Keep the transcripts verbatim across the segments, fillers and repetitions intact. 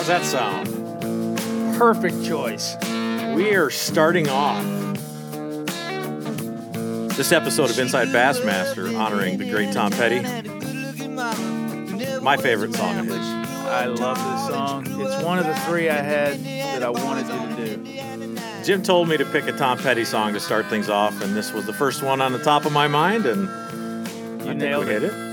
How's that sound? Perfect choice. We are starting off this episode of Inside Bassmaster honoring the great Tom Petty. My favorite song of his. I love this song. It's one of the three I had that I wanted you to do. Jim told me to pick a Tom Petty song to start things off, and this was the first one on the top of my mind, and You I nailed think we it. hit it.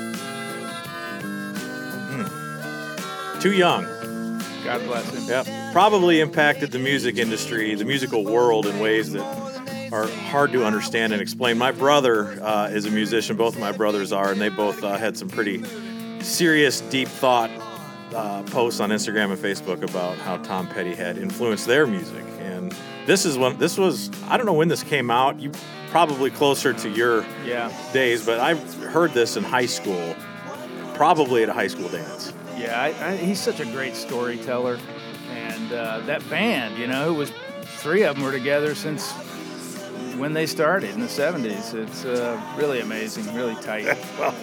Mm. Too young. God bless him. Yep. Probably impacted the music industry, the musical world in ways that are hard to understand and explain. My brother uh, is a musician. Both of my brothers are, and they both uh, had some pretty serious, deep thought uh, posts on Instagram and Facebook about how Tom Petty had influenced their music. And this is one. This was I don't know when this came out. You probably closer to your Yeah. days, but I heard this in high school, probably at a high school dance. Yeah, I, I, he's such a great storyteller. And uh, that band, you know, it was three of them were together since when they started in the seventies. It's uh, really amazing, really tight. Well,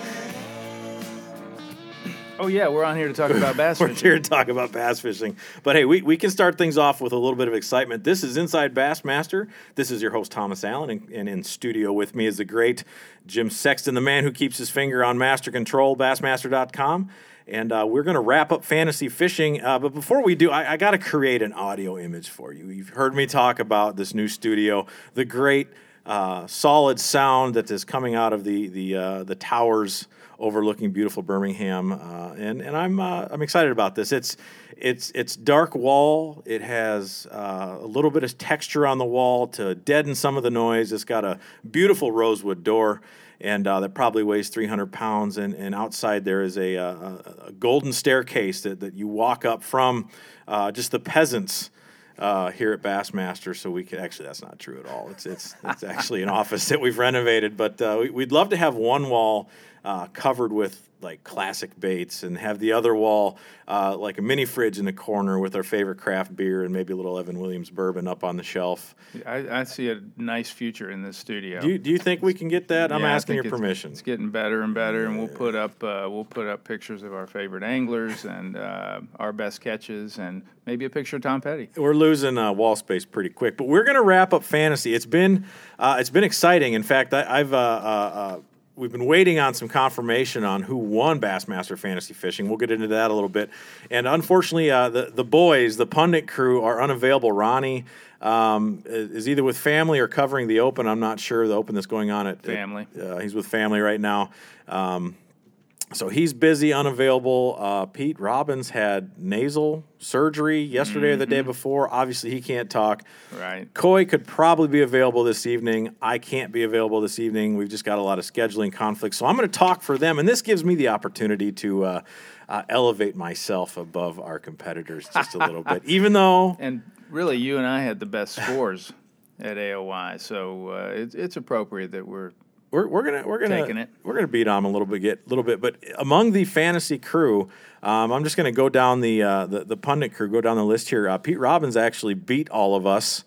Oh, yeah, we're on here to talk about bass we're fishing. here to talk about bass fishing. But hey, we, we can start things off with a little bit of excitement. This is Inside Bassmaster. This is your host, Thomas Allen, and, and in studio with me is the great Jim Sexton, the man who keeps his finger on master control, bassmaster dot com. And uh, we're going to wrap up fantasy fishing. Uh, but before we do, I, I got to create an audio image for you. You've heard me talk about this new studio, the great uh, solid sound that is coming out of the the uh, the towers overlooking beautiful Birmingham, uh, and and I'm uh, I'm excited about this. It's it's it's dark wall. It has uh, a little bit of texture on the wall to deaden some of the noise. It's got a beautiful rosewood door, and uh, that probably weighs three hundred pounds. And, and outside there is a, a, a golden staircase that, that you walk up from uh, just the peasants uh, here at Bassmaster. So we could actually that's not true at all. It's it's it's actually an office that we've renovated, but uh, we, we'd love to have one wall Uh, covered with like classic baits, and have the other wall uh, like a mini fridge in the corner with our favorite craft beer and maybe a little Evan Williams bourbon up on the shelf. I, I see a nice future in this studio. Do you, do you think we can get that? I'm Yeah, I asking think your it's- permission. It's getting better and better, and we'll put up uh, we'll put up pictures of our favorite anglers and uh, our best catches, and maybe a picture of Tom Petty. We're losing uh, wall space pretty quick, but we're going to wrap up fantasy. It's been uh, it's been exciting. In fact, I, I've uh, uh, uh, we've been waiting on some confirmation on who won Bassmaster Fantasy Fishing. We'll get into that a little bit. And unfortunately, uh, the, the boys, the pundit crew, are unavailable. Ronnie um, is either with family or covering the Open. I'm not sure, the Open that's going on at Family. At, uh, he's with family right now. Um, so he's busy, unavailable. Uh, Pete Robbins had nasal surgery yesterday mm-hmm. or the day before. Obviously, he can't talk. Right. Coy could probably be available this evening. I can't be available this evening. We've just got a lot of scheduling conflicts. So I'm going to talk for them, and this gives me the opportunity to uh, uh, elevate myself above our competitors just a little bit, even though... And really, you and I had the best scores at A O Y, so uh, it's, it's appropriate that we're We're, we're gonna we're gonna Taking it. we're gonna beat on them a little bit, get little bit. But among the fantasy crew, um, I'm just gonna go down the, uh, the the pundit crew, go down the list here. Uh, Pete Robbins actually beat all of us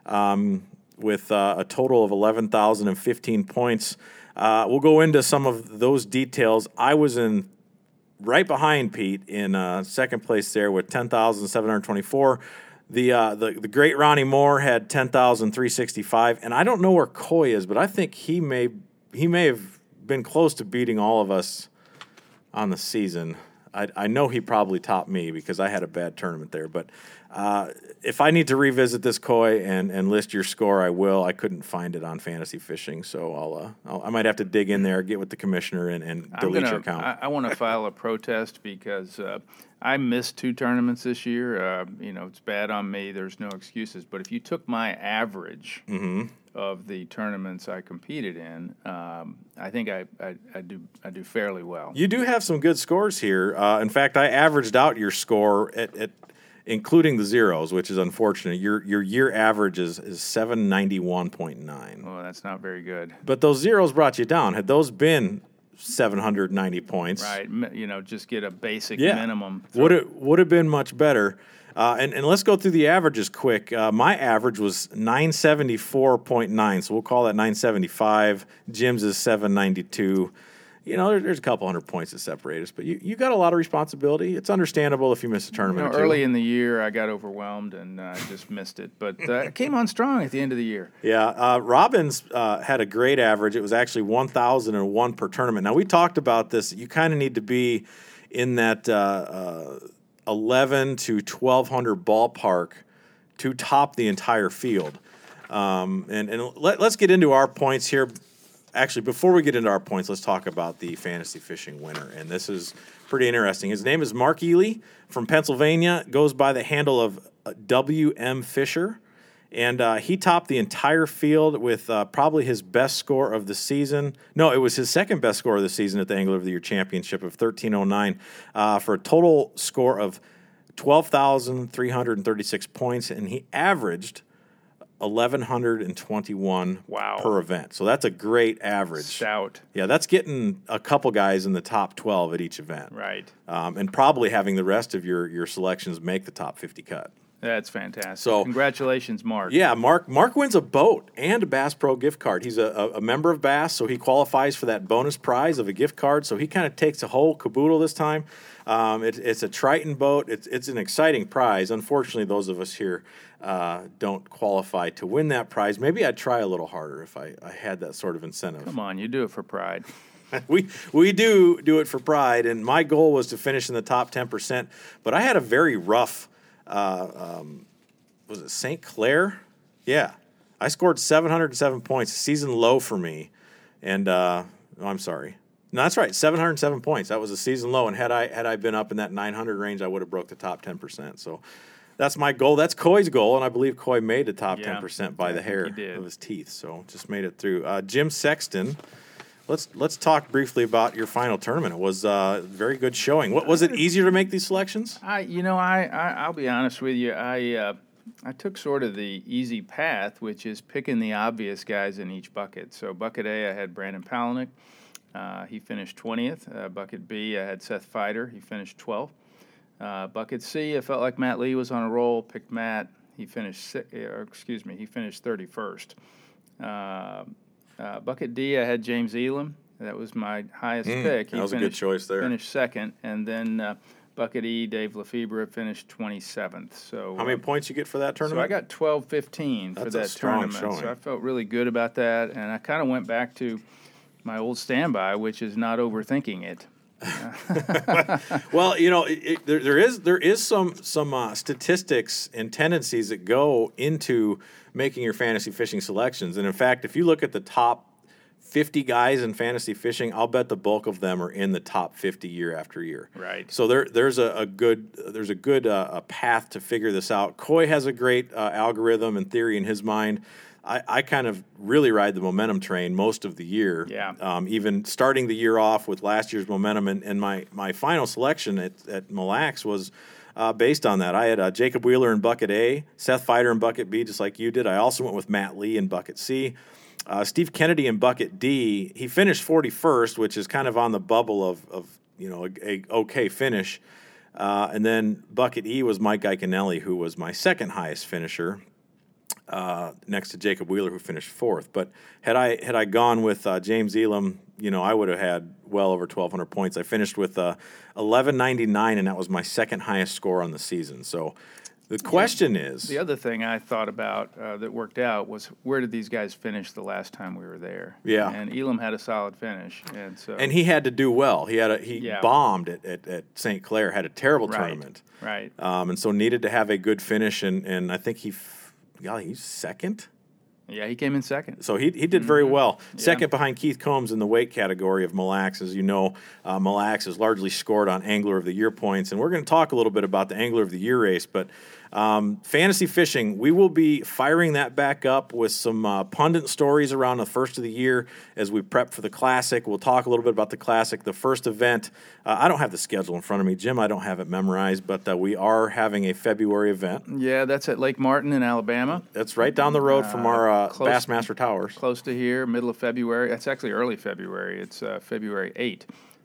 um, with uh, a total of eleven thousand fifteen points. Uh, we'll go into some of those details. I was in right behind Pete in uh, second place there with ten thousand seven hundred twenty-four. The, uh, the the great Ronnie Moore had ten thousand three hundred sixty-five, and I don't know where Coy is, but I think he may he may have been close to beating all of us on the season. I, I know he probably topped me because I had a bad tournament there. But uh, if I need to revisit this, Coy, and, and list your score, I will. I couldn't find it on Fantasy Fishing, so I'll, uh, I'll I might have to dig in there, get with the commissioner, and, and delete gonna, your account. I, I want to file a protest because uh, I missed two tournaments this year. Uh, you know, it's bad on me. There's no excuses. But if you took my average mm-hmm. of the tournaments I competed in, um, I think I, I, I do I do fairly well. You do have some good scores here. Uh, in fact, I averaged out your score at, at including the zeros, which is unfortunate. Your your year average is, is seven ninety-one point nine. Oh, that's not very good. But those zeros brought you down. Had those been seven hundred ninety points, Right, you know, just get a basic yeah, minimum. would it would have been much better. Uh, and, and let's go through the averages quick. Uh, my average was nine seventy-four point nine, so we'll call that nine seventy-five. Jim's is seven ninety-two. you know, there, there's a couple hundred points that separate us, but you, you got a lot of responsibility. It's understandable if you miss a tournament You know, or two. early in the year, I got overwhelmed and uh, just missed it, but uh, it came on strong at the end of the year. Yeah, uh, Robbins uh, had a great average. It was actually one thousand one per tournament. Now, we talked about this. You kind of need to be in that uh, uh, eleven to twelve hundred ballpark to top the entire field. Um, and and let, let's get into our points here. Actually, before we get into our points, let's talk about the fantasy fishing winner. And this is pretty interesting. His name is Mark Ely from Pennsylvania, goes by the handle of uh, W M Fisher. And uh, he topped the entire field with uh, probably his best score of the season. No, it was his second best score of the season at the Angler of the Year Championship of thirteen oh nine uh, for a total score of twelve thousand three hundred thirty-six points. And he averaged eleven twenty-one Wow. per event. So that's a great average. Stout. Yeah, that's getting a couple guys in the top twelve at each event. Right. Um, and probably having the rest of your, your selections make the top fifty cut. That's fantastic. So- Congratulations, Mark. Yeah, Mark Mark wins a boat and a Bass Pro gift card. He's a, a, a member of Bass, so he qualifies for that bonus prize of a gift card. So he kind of takes a whole caboodle this time. Um, it, it's a Triton boat. It's it's an exciting prize. Unfortunately, those of us here uh, don't qualify to win that prize. Maybe I'd try a little harder if I, I had that sort of incentive. Come on, you do it for pride. we we do do it for pride, and my goal was to finish in the top ten percent. But I had a very rough. Uh, um, was it Saint Clair? Yeah, I scored seven hundred seven points, a season low for me. And uh, oh, I'm sorry, no, that's right, seven hundred seven points. That was a season low. And had I had I been up in that nine hundred range, I would have broke the top ten percent. So that's my goal. That's Coy's goal, and I believe Coy made the top Yeah, ten percent by I the think hair he did. of his teeth. So just made it through. Uh, Jim Sexton. Let's let's talk briefly about your final tournament. It was a very good showing. What was it easier to make these selections? I, you know, I, I I'll be honest with you. I uh, I took sort of the easy path, which is picking the obvious guys in each bucket. So bucket A, I had Brandon Palaniuk. Uh, he finished twentieth. Uh, bucket B, I had Seth Feider. He finished twelfth. Uh, bucket C, I felt like Matt Lee was on a roll. Picked Matt. He finished si- or excuse me, he finished thirty-first. Uh, Uh, bucket D, I had James Elam. That was my highest Mm, pick. He that was a good finished, choice there. Finished second, and then uh, bucket E, Dave Lefebvre finished twenty-seventh. So How many uh, points you get for that So tournament? I got twelve fifteen for That's a that strong tournament. showing. So I felt really good about that, and I kind of went back to my old standby, which is not overthinking it. Well, you know, it, it, there, there is there is some some uh, statistics and tendencies that go into making your fantasy fishing selections. And in fact, if you look at the top fifty guys in fantasy fishing, I'll bet the bulk of them are in the top fifty year after year. Right. So there there's a, a good there's a good uh, a path to figure this out. Coy has a great uh, algorithm and theory in his mind. I, I kind of really ride the momentum train most of the year. Yeah. Um, even starting the year off with last year's momentum, and, and my, my final selection at, at Mille Lacs was uh, based on that. I had uh, Jacob Wheeler in bucket A, Seth Feider in bucket B, just like you did. I also went with Matt Lee in bucket C. Uh, Steve Kennedy in bucket D. He finished forty-first, which is kind of on the bubble of, of you know, a, a okay finish. Uh, and then bucket E was Mike Iaconelli, who was my second highest finisher. Uh, next to Jacob Wheeler, who finished fourth. But had I had I gone with uh, James Elam, you know, I would have had well over twelve hundred points. I finished with uh, eleven ninety-nine, and that was my second highest score on the season. So the question is... The other thing I thought about uh, that worked out was where did these guys finish the last time we were there? Yeah. And Elam had a solid finish, and so And he had to do well. He had a, he Yeah. bombed at, at, at Saint Clair, had a terrible Right. tournament. Right. Um, and so needed to have a good finish, and, and I think he... F- Golly, he's second? Yeah, he came in second. So he he did very well. Mm-hmm. Yeah. Second behind Keith Combs in the weight category of Mille Lacs. As you know, uh, Mille Lacs is largely scored on Angler of the Year points. And we're going to talk a little bit about the Angler of the Year race. But um, fantasy fishing, we will be firing that back up with some uh, pundit stories around the first of the year as we prep for the Classic. We'll talk a little bit about the Classic, the first event. Uh, I don't have the schedule in front of me. Jim, I don't have it memorized, but uh, we are having a February event. Yeah, that's at Lake Martin in Alabama. That's right down the road from our uh, close- Bassmaster Towers. Close to here, middle of February. That's actually early February. It's uh, February eighth.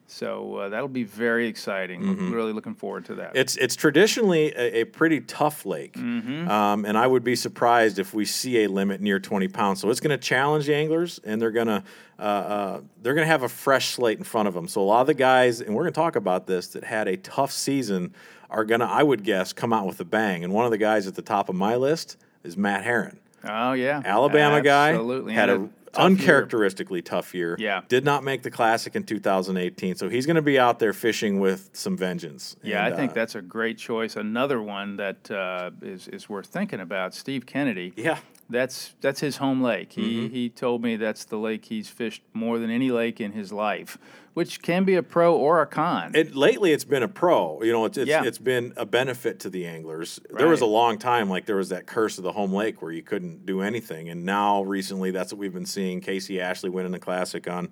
So uh, that'll be very exciting. Mm-hmm. Really looking forward to that. It's it's traditionally a, a pretty tough lake, mm-hmm. um, and I would be surprised if we see a limit near twenty pounds. So it's going to challenge the anglers, and they're going to uh, uh, they're going to have a fresh slate in front of them. So a lot of the guys, and we're going to talk about this, that had a tough season are going to, I would guess, come out with a bang. And one of the guys at the top of my list is Matt Herron. Oh yeah, Alabama Absolutely. guy had a uncharacteristically year. tough year. Yeah. Did not make the Classic in two thousand eighteen. So he's going to be out there fishing with some vengeance. Yeah, and, I think uh, that's a great choice. Another one that uh, is is worth thinking about, Steve Kennedy. Yeah. That's that's his home lake. He Mm-hmm. he told me that's the lake he's fished more than any lake in his life, which can be a pro or a con. It, lately, it's been a pro. You know, it's it's, Yeah. it's been a benefit to the anglers. There was a Right. long time, like there was that curse of the home lake where you couldn't do anything, and now recently, that's what we've been seeing. Casey Ashley winning the Classic on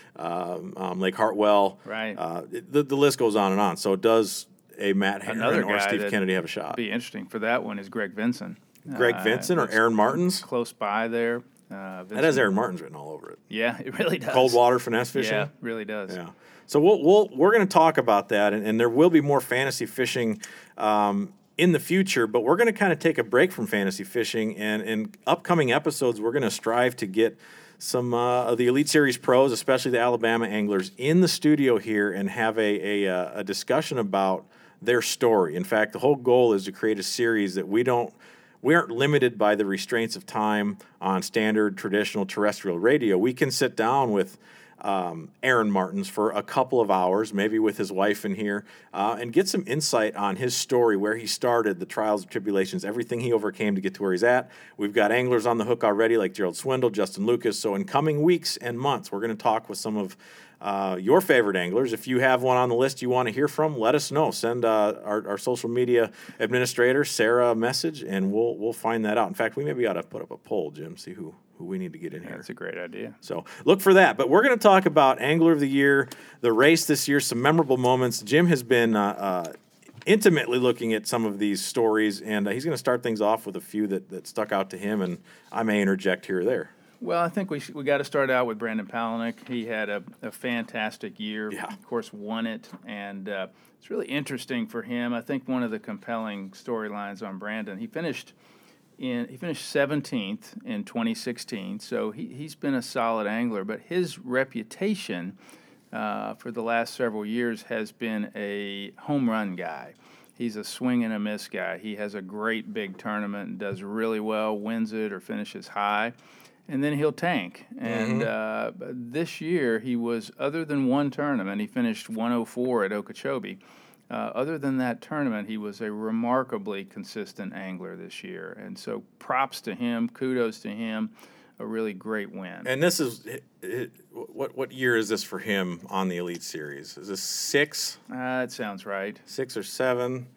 um, um, Lake Hartwell. Right. Uh, it- the the list goes on and on. So does a Matt Herron Another or guy Steve that'd Kennedy have a shot? Be interesting for that one is Greg Vinson. Greg Uh, Vinson or it's Aaron Martins? close by there. Uh, That has Aaron Martins written all over it. Yeah, it really does. Cold water finesse fishing. Yeah, really does. Yeah. So we'll, we'll we're going to talk about that, and, and there will be more fantasy fishing um, in the future. But we're going to kind of take a break from fantasy fishing, and in upcoming episodes, we're going to strive to get some uh, of the Elite Series pros, especially the Alabama anglers, in the studio here and have a a, uh, a discussion about their story. In fact, the whole goal is to create a series that we don't. We aren't limited by the restraints of time on standard traditional terrestrial radio. We can sit down with um, Aaron Martins for a couple of hours, maybe with his wife in here, uh, and get some insight on his story, where he started, the trials and tribulations, everything he overcame to get to where he's at. We've got anglers on the hook already, like Gerald Swindle, Justin Lucas. So in coming weeks and months, we're going to talk with some of Uh, your favorite anglers. If you have one on the list you want to hear from, let us know. Send uh, our, our social media administrator, Sarah, a message, and we'll we'll find that out. In fact, we maybe ought to put up a poll, Jim, see who, who we need to get in Yeah, here. that's a great idea. So look for that. But we're going to talk about Angler of the Year, the race this year, some memorable moments. Jim has been uh, uh, intimately looking at some of these stories, and uh, he's going to start things off with a few that, that stuck out to him, and I may interject here or there. Well, I think we sh- we got to start out with Brandon Palaniuk. He had a, a fantastic year. Yeah. Of course, won it, and uh, it's really interesting for him. I think one of the compelling storylines on Brandon, he finished in he finished seventeenth in twenty sixteen, so he he's been a solid angler. But his reputation uh, for the last several years has been a home run guy. He's a swing and a miss guy. He has a great big tournament and does really well, wins it or finishes high. And then he'll tank. And Mm-hmm. uh, this year, he was, other than one tournament, he finished one oh four at Okeechobee. Uh, other than that tournament, he was a remarkably consistent angler this year. And so props to him, kudos to him, a really great win. And this is, it, it, what what year is this for him on the Elite Series? Is this six? Uh, that sounds right. Six or seven?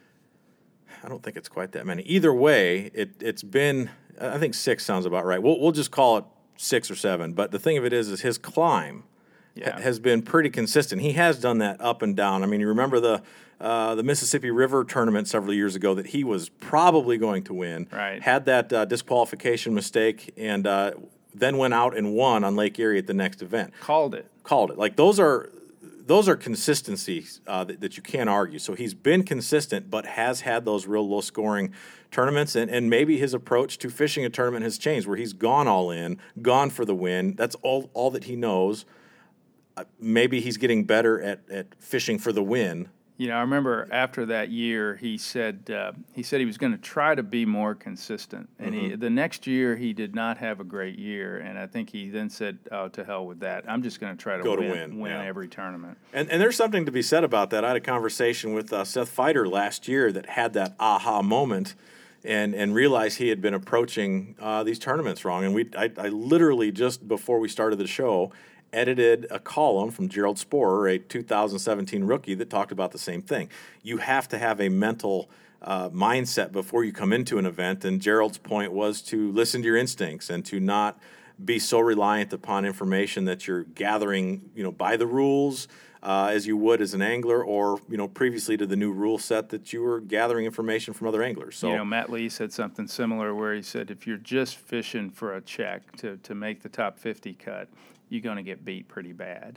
I don't think it's quite that many. Either way, it, it's been, I think six sounds about right. We'll, we'll just call it six or seven. But the thing of it is, is his climb Yeah. ha- has been pretty consistent. He has done that up and down. I mean, you remember the uh, the Mississippi River tournament several years ago that he was probably going to win. Right. Had that uh, disqualification mistake and uh, then went out and won on Lake Erie at the next event. Called it. Called it. Like those are those are consistencies uh, that, that you can't argue. So he's been consistent, but has had those real low scoring tournaments, and, and maybe his approach to fishing a tournament has changed, where he's gone all in, gone for the win. That's all all that he knows. Uh, maybe he's getting better at, at fishing for the win. You know, I remember after that year, he said uh, he said he was going to try to be more consistent. And he, the next year, he did not have a great year. And I think he then said, "Oh, to hell with that. I'm just going to try to Go to win, win, win yeah. every tournament." And and there's something to be said about that. I had a conversation with uh, Seth Feider last year that had that aha moment, and and realized he had been approaching uh, these tournaments wrong. And we I, I literally just before we started the show edited a column from Gerald Sporer, a two thousand seventeen rookie, that talked about the same thing. You have to have a mental uh, mindset before you come into an event, and Gerald's point was to listen to your instincts and to not be so reliant upon information that you're gathering, you know, by the rules uh, as you would as an angler, or you know, previously to the new rule set that you were gathering information from other anglers. So You know, Matt Lee said something similar where he said, if you're just fishing for a check to, to make the top fifty cut, you're going to get beat pretty bad. yeah,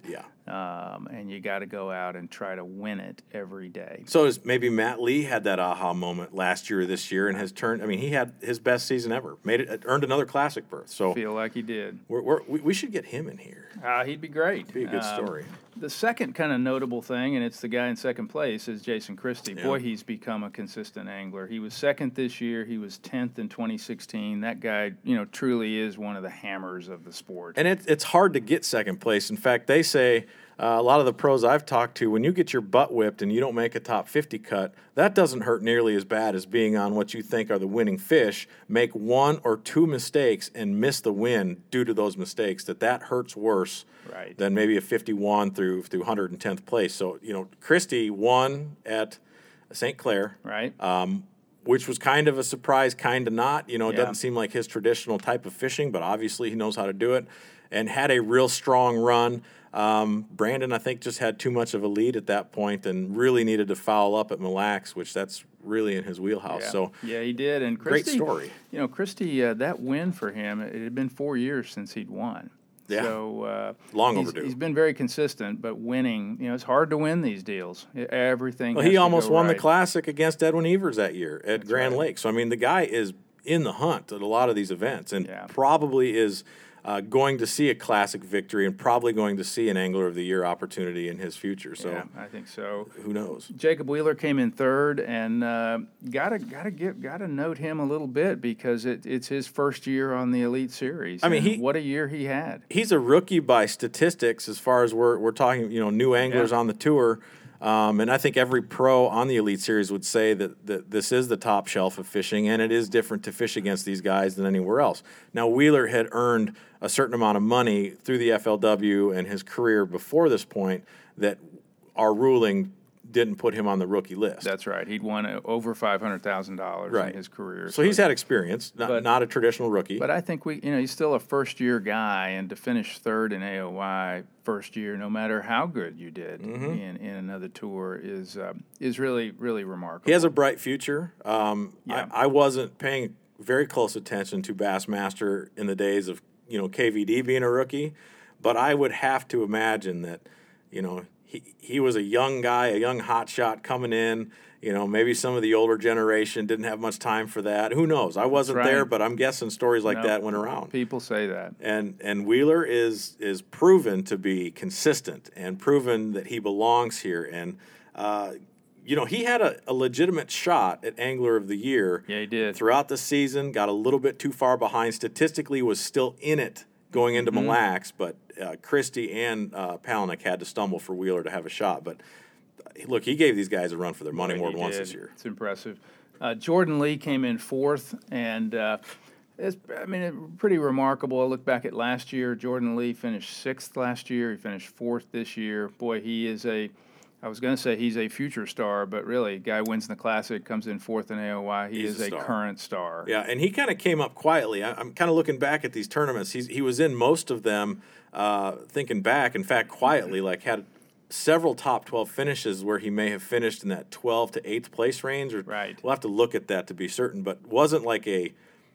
Um, and you got to go out and try to win it every day. So is maybe Matt Lee had that aha moment last year or this year and has turned. I mean, he had his best season ever. Made it, earned another classic berth. So feel like he did. We're, we're, we we should get him in here. Uh, he'd be great. It'd be a good Um, story. The second kind of notable thing, and it's the guy in second place, is Jason Christie. Yeah. Boy, he's become a consistent angler. He was second this year. He was tenth in twenty sixteen. That guy, you know, truly is one of the hammers of the sport. And it, it's hard to get second place. In fact, they say uh, a lot of the pros I've talked to, when you get your butt whipped and you don't make a top fifty cut, that doesn't hurt nearly as bad as being on what you think are the winning fish, make one or two mistakes and miss the win due to those mistakes. That that hurts worse Right. than maybe a fifty-one through through one hundred tenth place. So, you know, Christie won at Saint Clair. Right. Um, which was kind of a surprise, kind of not. You know, it Yeah. doesn't seem like his traditional type of fishing, but obviously he knows how to do it, and had a real strong run. Um, Brandon, I think, just had too much of a lead at that point and really needed to foul up at Mille Lacs, which that's really in his wheelhouse. Yeah. So yeah, he did. And great Christie, story. You know, Christie, uh, that win for him, it had been four years since he'd won. Yeah. So uh, Long he's, overdue. He's been very consistent, but winning, you know, it's hard to win these deals. Everything. Well, has he to almost go won right. the Classic against Edwin Evers that year at That's Grand right. Lake. So, I mean, the guy is in the hunt at a lot of these events and Yeah. probably is uh, going to see a Classic victory and probably going to see an Angler of the Year opportunity in his future. So, Yeah, I think so. who knows? Jacob Wheeler came in third, and uh, gotta gotta give gotta note him a little bit because it, it's his first year on the Elite Series. I mean, and he- what a year he had. He's a rookie by statistics as far as we're we're talking, you know, new anglers Yeah. on the tour. Um, and I think every pro on the Elite Series would say that, that this is the top shelf of fishing, and it is different to fish against these guys than anywhere else. Now, Wheeler had earned a certain amount of money through the F L W and his career before this point that our ruling didn't put him on the rookie list. That's right. He'd won uh, over five hundred thousand dollars Right. in his career. so he's had experience, not, But- not a traditional rookie. But I think we, you know, he's still a first-year guy, and to finish third in A O Y first year, no matter how good you did Mm-hmm. in, in another tour, is um, is really really remarkable. He has a bright future. Um, Yeah. I, I wasn't paying very close attention to Bassmaster in the days of, you know, K V D being a rookie, but I would have to imagine that, you know, he, he was a young guy, a young hotshot coming in. You know, maybe some of the older generation didn't have much time for that. Who knows? I wasn't right. there, but I'm guessing stories like No. that went around. People say that. And and Wheeler is is proven to be consistent and proven that he belongs here. And uh, you know, he had a, a legitimate shot at Angler of the Year. Yeah, he did. Throughout the season, got a little bit too far behind. Statistically, was still in it going into Mm-hmm. Mille Lacs, but uh, Christie and uh, Palaniuk had to stumble for Wheeler to have a shot. But uh, look, he gave these guys a run for their money Boy, more he than once did. this year. It's impressive. Uh, Jordan Lee came in fourth, and uh, it's, I mean, it, pretty remarkable. I look back at last year. Jordan Lee finished sixth last year. He finished fourth this year. Boy, he is a, I was going to say he's a future star, but really, guy wins the Classic, comes in fourth in A O Y. He He's is a a, star. current star. Yeah, and he kind of came up quietly. I, I'm kind of looking back at these tournaments. He's, he was in most of them, uh, thinking back, in fact, quietly, like had several top twelve finishes where he may have finished in that twelfth to eighth place range. Or Right. We'll have to look at that to be certain, but wasn't like a,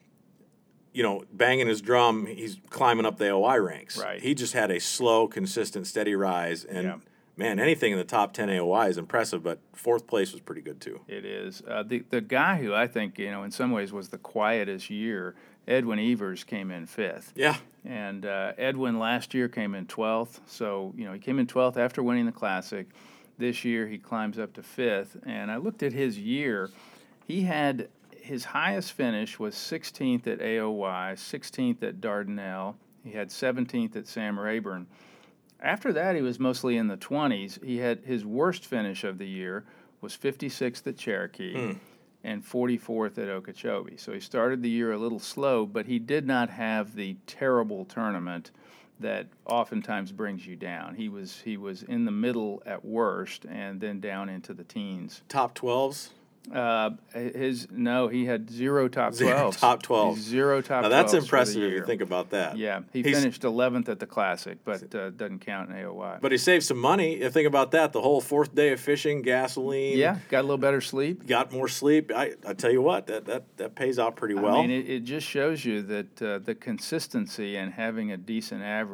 you know, banging his drum, he's climbing up the A O I ranks. Right. He just had a slow, consistent, steady rise. And, Yeah. man, anything in the top ten A O I is impressive, but fourth place was pretty good, too. It is. Uh, the the guy who I think, you know, in some ways was the quietest year, Edwin Evers, came in fifth. Yeah. And uh, Edwin last year came in twelfth. So, you know, he came in twelfth after winning the Classic. This year he climbs up to fifth. And I looked at his year. He had his highest finish was sixteenth at A O Y, sixteenth at Dardanelle. He had seventeenth at Sam Rayburn. After that, he was mostly in the twenties. He had his worst finish of the year was fifty-sixth at Cherokee. Hmm. And forty-fourth at Okeechobee. So he started the year a little slow, but he did not have the terrible tournament that oftentimes brings you down. He was he was in the middle at worst, and then down into the teens. Top twelves. Uh, his no, he had zero top Zero twelves. top twelves. Zero top. Now, that's twelves for the impressive if year. you think about that. Yeah, he He's- finished eleventh at the Classic, but uh, doesn't count in A O Y. But he saved some money. If you think about that, the whole fourth day of fishing, gasoline. yeah, got a little better sleep. Got more sleep. I, I tell you what, that, that, that pays out pretty well. I mean, it, it just shows you that uh, the consistency and having a decent average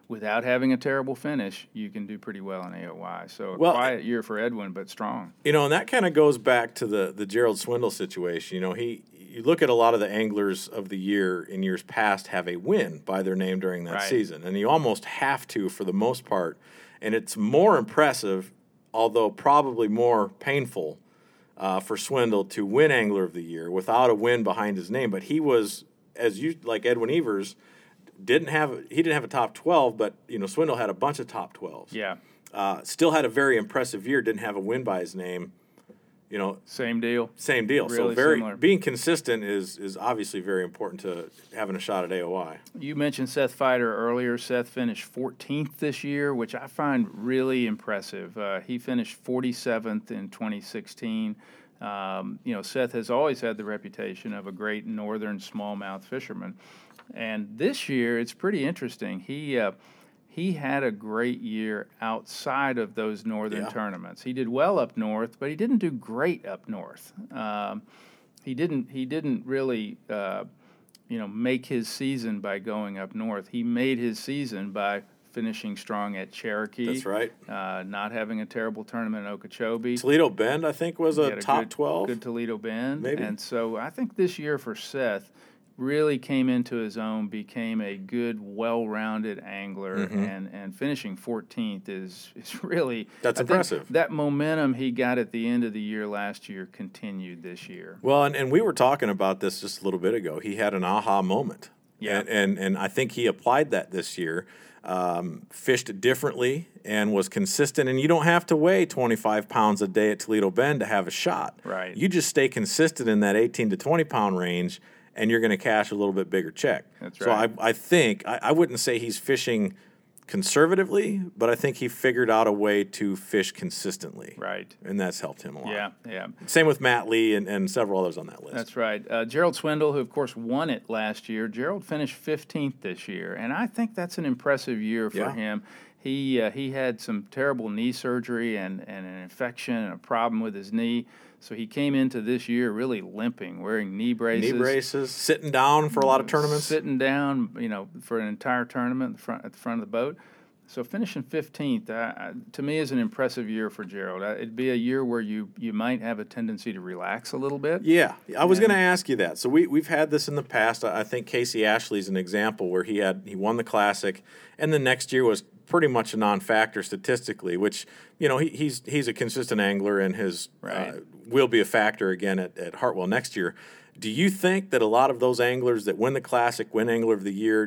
without having a terrible finish, you can do pretty well in A O Y. So a Well, quiet year for Edwin, but strong. You know, and that kind of goes back to the the Gerald Swindle situation. You know, he you look at a lot of the anglers of the year in years past have a win by their name during that Right. season, and you almost have to for the most part. And it's more impressive, although probably more painful, uh, for Swindle to win Angler of the Year without a win behind his name. But he was, as you like Edwin Evers, didn't have he didn't have a top twelve, but you know Swindle had a bunch of top twelves. Yeah. Uh, still had a very impressive year. Didn't have a win by his name. You know, Same deal. same deal. so Really very similar. being consistent is is obviously very important to having a shot at A O I. You mentioned Seth Feider earlier. Seth finished fourteenth this year, which I find really impressive. Uh, he finished forty-seventh in twenty sixteen. Um, you know, Seth has always had the reputation of a great northern smallmouth fisherman. And this year, it's pretty interesting. He uh, he had a great year outside of those northern Yeah. tournaments. He did well up north, but he didn't do great up north. Um, he didn't he didn't really uh, you know make his season by going up north. He made his season by finishing strong at Cherokee. That's right. Uh, not having a terrible tournament in Okeechobee. Toledo Bend, I think, was He a had top good, twelve. Good Toledo Bend. Maybe. And so I think this year for Seth really came into his own, became a good, well-rounded angler, Mm-hmm. and, and finishing fourteenth is, is really... That's I think impressive. that momentum he got at the end of the year last year continued this year. Well, and, and we were talking about this just a little bit ago. He had an aha moment. Yeah. And, and, and I think he applied that this year, um, fished differently and was consistent. And you don't have to weigh twenty-five pounds a day at Toledo Bend to have a shot. Right. You just stay consistent in that eighteen to twenty pound range, and you're going to cash a little bit bigger check. That's so right. I, I think, I, I wouldn't say he's fishing conservatively, but I think he figured out a way to fish consistently. Right. And that's helped him a lot. Yeah, yeah. Same with Matt Lee and, and several others on that list. That's right. Uh, Gerald Swindle, who of course won it last year, Gerald finished fifteenth this year, and I think that's an impressive year for Yeah. him. He uh, he had some terrible knee surgery and, and an infection and a problem with his knee, so he came into this year really limping, wearing knee braces. Knee braces, sitting down for a lot of tournaments. Sitting down, you know, for an entire tournament in the front, at the front of the boat. So finishing fifteenth, uh, to me, is an impressive year for Gerald. Uh, it'd be a year where you, you might have a tendency to relax a little bit. Yeah, I was And- going to ask you that. So we we've had this in the past. I I think Casey Ashley's an example where he had he won the Classic, and the next year was pretty much a non-factor statistically. Which you know he, he's he's a consistent angler, and his Right. uh, will be a factor again at, at Hartwell next year. Do you think that a lot of those anglers that win the Classic, win Angler of the Year,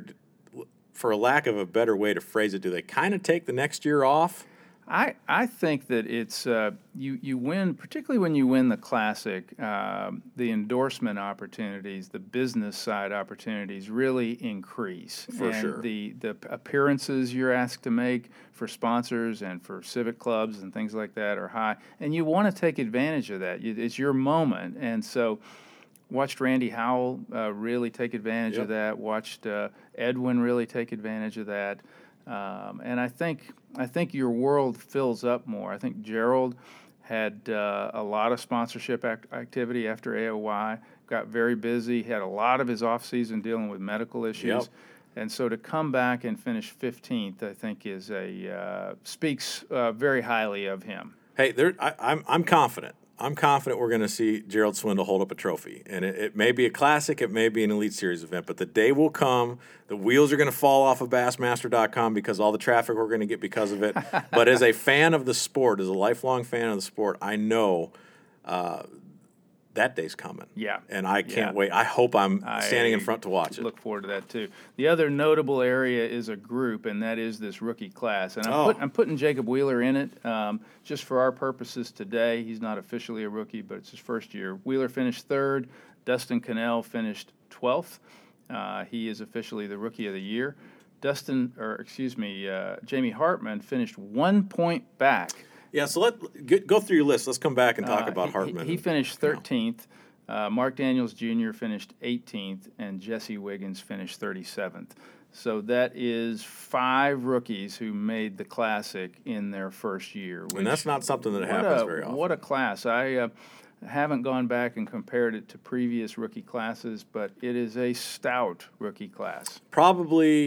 for a lack of a better way to phrase it, do they kind of take the next year off? I, I think that it's uh, you you win, particularly when you win the Classic, um, the endorsement opportunities, the business side opportunities really increase. For and sure. The the appearances you're asked to make for sponsors and for civic clubs and things like that are high, and you want to take advantage of that. You, it's your moment, and so. Watched Randy Howell uh, really take advantage Yep. of that. Watched uh, Edwin really take advantage of that, um, and I think I think your world fills up more. I think Gerald had uh, a lot of sponsorship act- activity after A O Y. Got very busy. Had a lot of his off season dealing with medical issues, Yep. and so to come back and finish fifteenth, I think is a uh, speaks uh, very highly of him. Hey, there, I, I'm I'm confident. I'm confident we're going to see Gerald Swindle hold up a trophy. And it, it may be a Classic, it may be an Elite Series event, but the day will come, the wheels are going to fall off of Bassmaster dot com because all the traffic we're going to get because of it. But as a fan of the sport, as a lifelong fan of the sport, I know uh, that day's coming. Yeah. And I can't Yeah. wait. I hope I'm standing in I front to watch it. Look forward to that too. The other notable area is a group, and that is this rookie class. And I'm, Oh. put, I'm putting Jacob Wheeler in it um, just for our purposes today. He's not officially a rookie, but it's his first year. Wheeler finished third. Dustin Cannell finished twelfth. Uh, he is officially the rookie of the year. Dustin, or excuse me, uh, Jamie Hartman finished one point back. Yeah, so let get, go through your list. Let's come back and talk Uh, about he- Hartman. He, he finished thirteenth. Uh, Mark Daniels Junior finished eighteenth, and Jesse Wiggins finished thirty-seventh. So that is five rookies who made the Classic in their first year. Which, And that's not something that what happens a, very often. What a class. I uh, haven't gone back and compared it to previous rookie classes, but it is a stout rookie class. Probably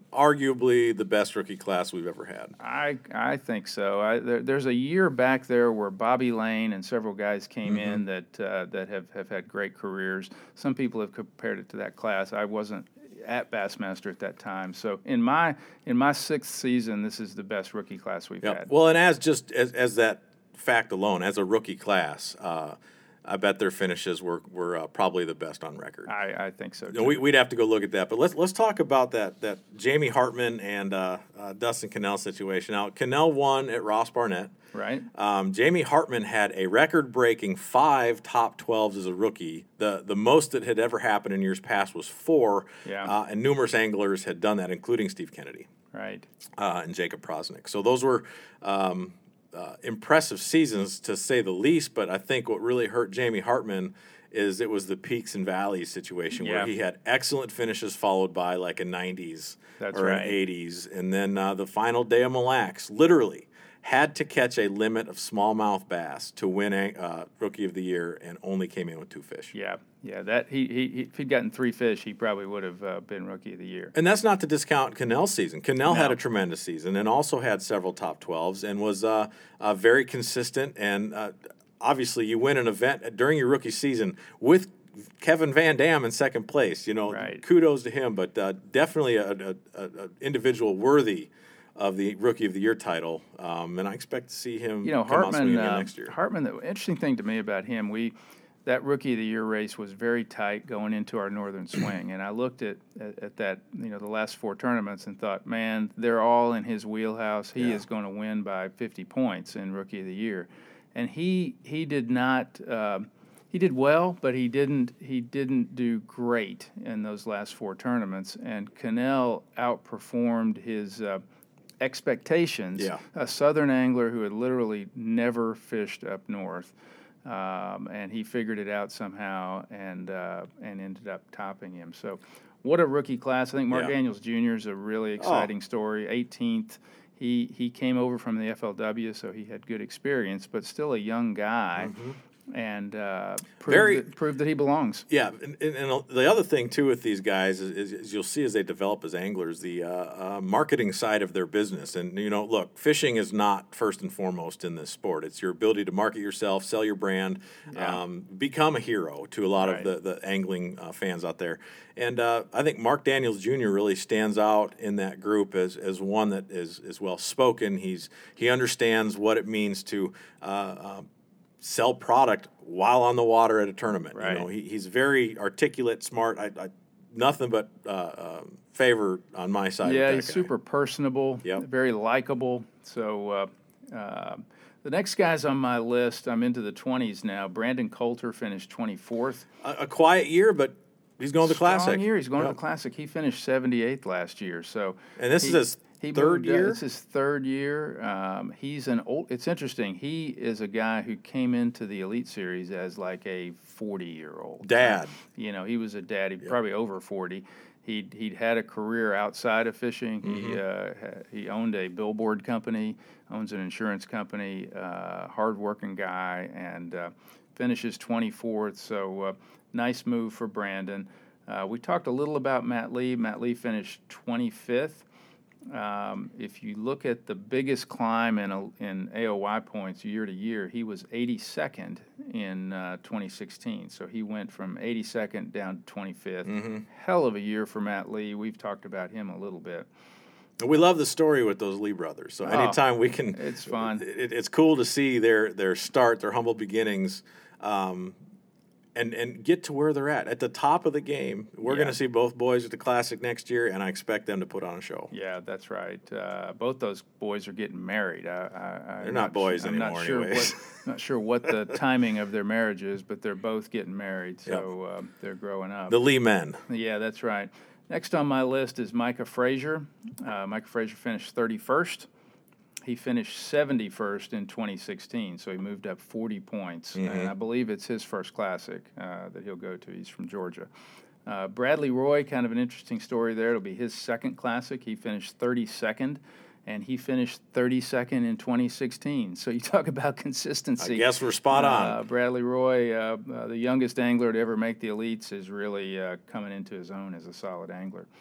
arguably the best rookie class we've ever had. I I think so. I, there, there's a year back there where Bobby Lane and several guys came Mm-hmm. in that uh, that have, have had great careers. Some people have compared it to that class. I wasn't at Bassmaster at that time. So in my in my sixth season, this is the best rookie class we've Yep. had. Well, and as just as, as that fact alone, as a rookie class, uh, I bet their finishes were were uh, probably the best on record. I, I think so too. No, we, we'd have to go look at that, but let's let's talk about that that Jamie Hartman and uh, uh, Dustin Cannell situation. Now, Cannell won at Ross Barnett. Right. Um, Jamie Hartman had a record-breaking five top twelves as a rookie. The the most that had ever happened in years past was four, Yeah. uh, and numerous anglers had done that, including Steve Kennedy Right. uh, and Jacob Prosnick. So those were um, uh, impressive seasons, to say the least, but I think what really hurt Jamie Hartman is it was the peaks and valleys situation Yeah. where he had excellent finishes followed by like a nineties That's or right. an eighties, and then uh, the final day of Mille Lacs, literally had to catch a limit of smallmouth bass to win a uh, Rookie of the Year, and only came in with two fish. Yeah. Yeah. That he, he, he if he'd gotten three fish, he probably would have uh, been Rookie of the Year. And that's not to discount Cannell's season. Cannell No. had a tremendous season and also had several top twelves and was uh, uh, very consistent. And uh, obviously, you win an event during your rookie season with Kevin Van Dam in second place. You know, Right. kudos to him, but uh, definitely an a, a, a individual worthy of the Rookie of the Year title. Um, and I expect to see him You know, come out Hartman. swinging again Uh, next year. Hartman. The interesting thing to me about him, we that Rookie of the Year race was very tight going into our Northern Swing, and I looked at, at at that, you know, the last four tournaments and thought, man, they're all in his wheelhouse. He Yeah. is going to win by fifty points in Rookie of the Year, and he he did not. Um, he did well, but he didn't he didn't do great in those last four tournaments. And Cannell outperformed his uh, expectations. Yeah. A southern angler who had literally never fished up north, um, and he figured it out somehow and uh, and ended up topping him. So, what a rookie class! I think Mark Yeah. Daniels Junior is a really exciting story. eighteenth. He he came over from the F L W, so he had good experience, but still a young guy, and uh, proved, Very- that, proved that he belongs. Yeah, and, and, and the other thing too with these guys is, is, is you'll see as they develop as anglers the uh, uh, marketing side of their business. And you know, look, fishing is not first and foremost in this sport. It's your ability to market yourself, sell your brand, Yeah. um, become a hero to a lot Right. of the, the angling uh, fans out there. And uh, I think Mark Daniels Junior really stands out in that group as, as one that is, is well spoken. He's he understands what it means to uh, uh, sell product while on the water at a tournament. Right. You know, he, he's very articulate, smart. I, I nothing but uh, uh, favor on my side. Yeah, with he's that guy. super personable, Yep. very likable. So uh, uh, the next guy's on my list, I'm into the twenties now. Brandon Coulter finished twenty-fourth. A, a quiet year, but he's going to the Strong Classic. year. He's going Yep. to the Classic. He finished seventy-eighth last year. So And this he- is his he third moved up- year? It's his third year. Um, he's an old. It's interesting. He is a guy who came into the Elite Series as like a forty-year-old Dad. You know, he was a dad. He probably over forty. He'd he'd had a career outside of fishing. He Mm-hmm. uh, ha- he owned a billboard company, owns an insurance company. Uh, hardworking guy, and uh, finishes twenty-fourth. So uh, nice move for Brandon. Uh, we talked a little about Matt Lee. Matt Lee finished twenty-fifth. Um, if you look at the biggest climb in a, in A O Y points year to year, he was eighty-second in uh, twenty sixteen. So he went from eighty-second down to twenty-fifth. Mm-hmm. Hell of a year for Matt Lee. We've talked about him a little bit. And we love the story with those Lee brothers. So anytime we can, Oh, it's fun. It, it's cool to see their their start, their humble beginnings, um, and and get to where they're at at the top of the game. We're Yeah. going to see both boys at the Classic next year, and I expect them to put on a show. Yeah, that's right. Uh, both those boys are getting married. I, I, I'm They're not boys I'm anymore Not sure anyways. what, not sure what the timing of their marriage is, but they're both getting married, so um, they're growing up. The Lee men. Yeah, that's right. Next on my list is Micah Frazier. Uh, Micah Frazier finished thirty-first. He finished seventy-first in twenty sixteen, so he moved up forty points. And I believe it's his first Classic uh, that he'll go to. He's from Georgia. Uh, Bradley Roy, kind of an interesting story there. It'll be his second Classic. He finished thirty-second, and he finished thirty-second in twenty sixteen. So you talk about consistency. I guess we're spot on. Uh, Bradley Roy, uh, uh, the youngest angler to ever make the elites, is really uh, coming into his own as a solid angler.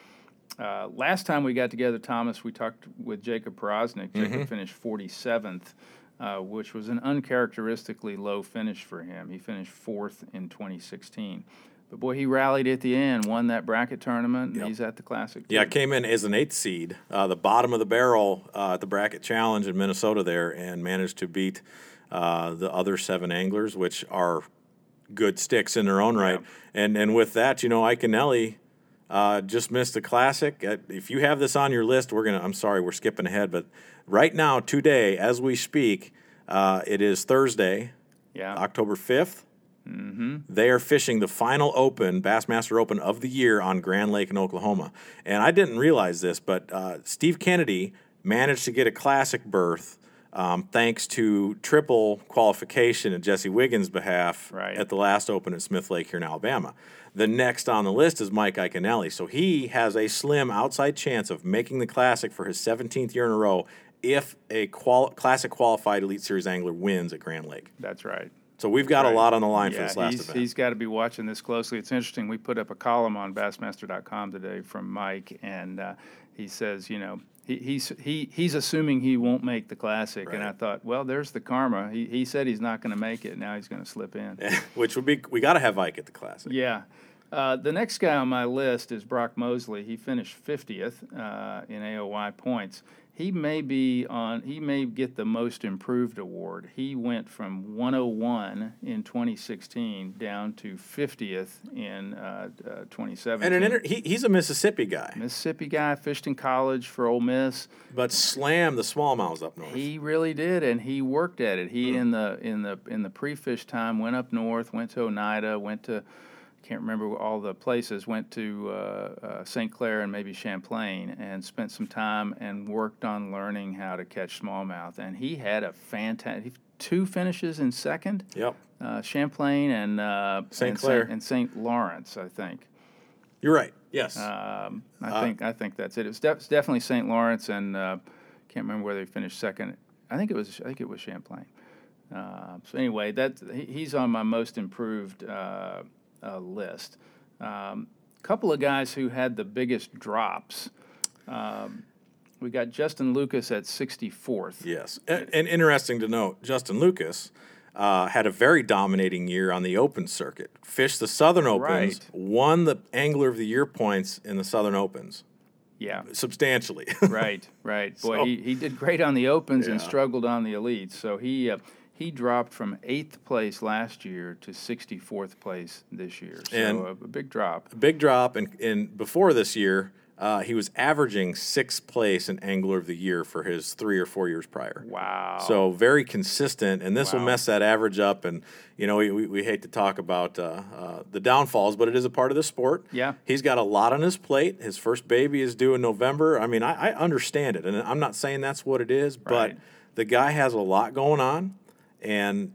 uh, last time we got together, Thomas, we talked with Jacob Porosnik. Jacob Mm-hmm. finished forty-seventh, uh, which was an uncharacteristically low finish for him. He finished fourth in twenty sixteen. But, boy, he rallied at the end, won that bracket tournament, and Yep. he's at the Classic, too. Yeah, came in as an eighth seed, uh, the bottom of the barrel uh, at the bracket challenge in Minnesota there, and managed to beat uh, the other seven anglers, which are good sticks in their own right. Yeah. And and with that, you know, Iaconelli uh, just missed the Classic. Uh, if you have this on your list, we're gonna. I'm sorry, we're skipping ahead, but right now, today, as we speak, uh, it is Thursday, Yeah. October fifth. Mm-hmm. They are fishing the final Open, Bassmaster Open of the year on Grand Lake in Oklahoma. And I didn't realize this, but uh, Steve Kennedy managed to get a Classic berth um, thanks to triple qualification at Jesse Wiggins' behalf Right. at the last Open at Smith Lake here in Alabama. The next on the list is Mike Iaconelli. So he has a slim outside chance of making the Classic for his seventeenth year in a row if a quali- Classic qualified Elite Series angler wins at Grand Lake. That's right. So we've got Right. a lot on the line for Yeah, this last he's, event. he's got to be watching this closely. It's interesting. We put up a column on Bassmaster dot com today from Mike, and uh, he says, you know, he, he's he he's assuming he won't make the Classic. Right. And I thought, well, there's the karma. He he said he's not going to make it. Now he's going to slip in. Which would be, we got to have Ike at the Classic. Yeah. Uh, the next guy on my list is Brock Mosley. He finished fiftieth uh, in A O Y points. He may be on. He may get the Most Improved award. He went from one oh one in twenty sixteen down to fiftieth in uh, uh, twenty seventeen. And an inter- he, he's a Mississippi guy, Mississippi guy, fished in college for Ole Miss. but slammed the smallmouths up north. He really did, and he worked at it. He in the in the in the pre-fish time went up north, went to Oneida, went to. Can't remember all the places, went to uh, uh, Saint Clair and maybe Champlain and spent some time and worked on learning how to catch smallmouth. And he had a fantastic, two finishes in second, Yep. uh, Champlain and uh, Saint and Clair. and Saint Lawrence, I think. You're right. Yes. Um, I Uh, think I think that's it. It was, def- it's definitely Saint Lawrence, and uh, can't remember where they finished second. I think it was I think it was Champlain. Uh, so anyway, that he, he's on my most improved uh, uh, list. A um, couple of guys who had the biggest drops. Um, we got Justin Lucas at sixty-fourth. yes. And, and interesting to note, Justin Lucas uh, had a very dominating year on the Open circuit. Fished the Southern Opens, Right. won the Angler of the Year points in the Southern Opens Yeah. substantially. Right, right. Boy, So- he, he did great on the Opens and Yeah. struggled on the Elites. So he uh, he dropped from eighth place last year to sixty-fourth place this year. So And- a, a big drop. Big drop. And, and before this year, uh, he was averaging sixth place in Angler of the Year for his three or four years prior. Wow. So very consistent, and this will Wow. mess that average up. And you know, we, we, we hate to talk about uh, uh, the downfalls, but it is a part of the sport. Yeah. He's got a lot on his plate. His first baby is due in November. I mean, I, I understand it, and I'm not saying that's what it is, but Right. the guy has a lot going on, and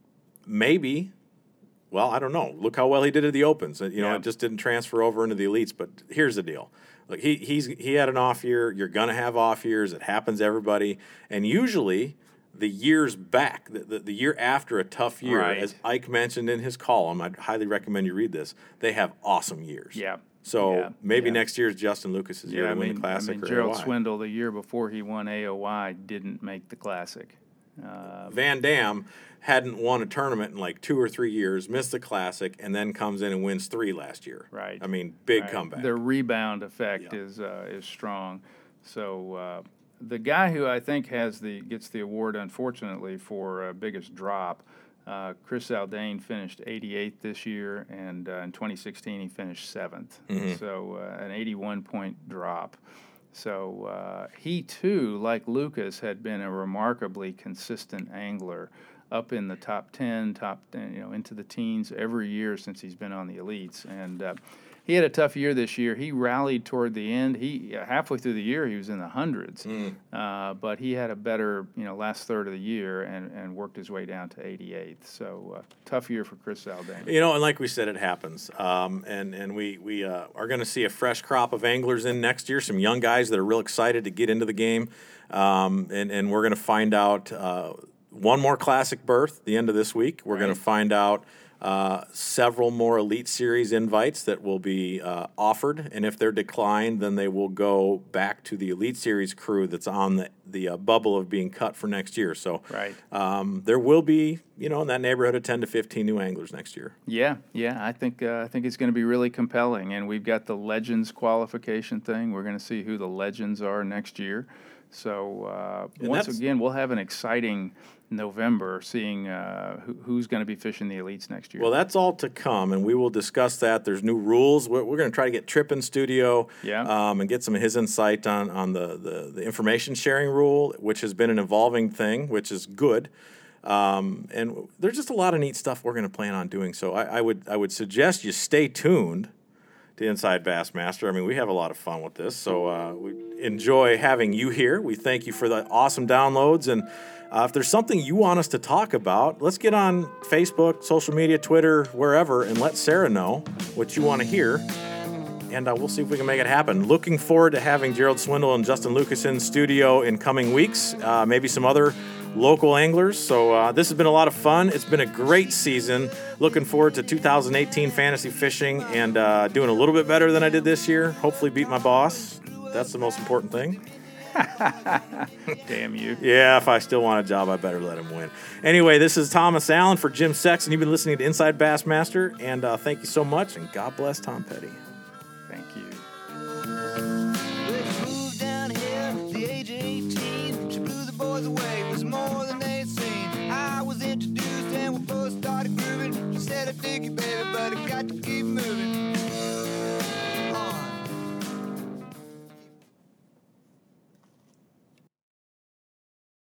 maybe. Well, I don't know. Look how well he did at the Opens. You know, Yeah. it just didn't transfer over into the Elites. But here's the deal. Look, he he's he had an off year. You're gonna have off years. It happens to everybody. And usually, the years back, the, the, the year after a tough year, Right. as Ike mentioned in his column, I'd highly recommend you read this. They have awesome years. Yeah. So Yeah. maybe Yeah. next year's Justin Lucas's year Yeah, I to win mean, the Classic I mean or Gerald A O Y. Swindle, the year before he won A O Y, didn't make the Classic. Uh, Van Dam hadn't won a tournament in like two or three years, missed the Classic, and then comes in and wins three last year. Right. I mean, big Right. comeback. The rebound effect Yeah. is uh, is strong. So uh, the guy who I think has the gets the award, unfortunately, for uh, biggest drop, uh, Chris Zaldain finished eighty-eighth this year, and uh, in twenty sixteen he finished seventh. Mm-hmm. So uh, an eighty-one point drop. So uh, he too, like Lucas, had been a remarkably consistent angler, up in the top ten, top you know into the teens every year since he's been on the Elites, and uh, he had a tough year this year. He rallied toward the end. He uh, halfway through the year he was in the hundreds, Mm. uh, but he had a better you know last third of the year and, and worked his way down to eighty-eighth. So uh, tough year for Chris Zaldain. You know, and like we said, it happens. Um, and and we we uh, are going to see a fresh crop of anglers in next year. Some young guys that are real excited to get into the game, um, and and we're going to find out uh, one more classic berth the end of this week. We're Right. going to find out uh, several more Elite Series invites that will be uh, offered, and if they're declined, then they will go back to the Elite Series crew that's on the the uh, bubble of being cut for next year. So Right. um, there will be, you know, in that neighborhood of ten to fifteen new anglers next year. Yeah, yeah, I think uh, I think it's going to be really compelling, and we've got the Legends qualification thing. We're going to see who the Legends are next year. So uh, And once that's- again, we'll have an exciting November, seeing uh, who, who's going to be fishing the Elites next year. Well, that's all to come, and we will discuss that. There's new rules. We're, we're going to try to get Tripp in studio Yeah. um, and get some of his insight on, on the, the, the information sharing rule, which has been an evolving thing, which is good. Um, and there's just a lot of neat stuff we're going to plan on doing. So I, I would I would suggest you stay tuned to Inside Bassmaster. I mean, we have a lot of fun with this, so uh, we enjoy having you here. We thank you for the awesome downloads, and uh, if there's something you want us to talk about, let's get on Facebook, social media, Twitter, wherever, and let Sarah know what you want to hear, and uh, we'll see if we can make it happen. Looking forward to having Gerald Swindle and Justin Lucas in studio in coming weeks, uh, maybe some other local anglers. So uh, this has been a lot of fun. It's been a great season. Looking forward to two thousand eighteen fantasy fishing and uh, doing a little bit better than I did this year. Hopefully beat my boss. That's the most important thing. Damn you. Yeah, if I still want a job, I better let him win. Anyway, this is Thomas Allen for Jim Sexton. You've been listening to Inside Bassmaster, and uh, thank you so much, and God bless Tom Petty. Thank you. Moved down here at the age of eighteen. She blew the boys away, it was more than they'd seen. I was introduced and we both started grooving. She said, I dig you, baby, but I got to keep moving.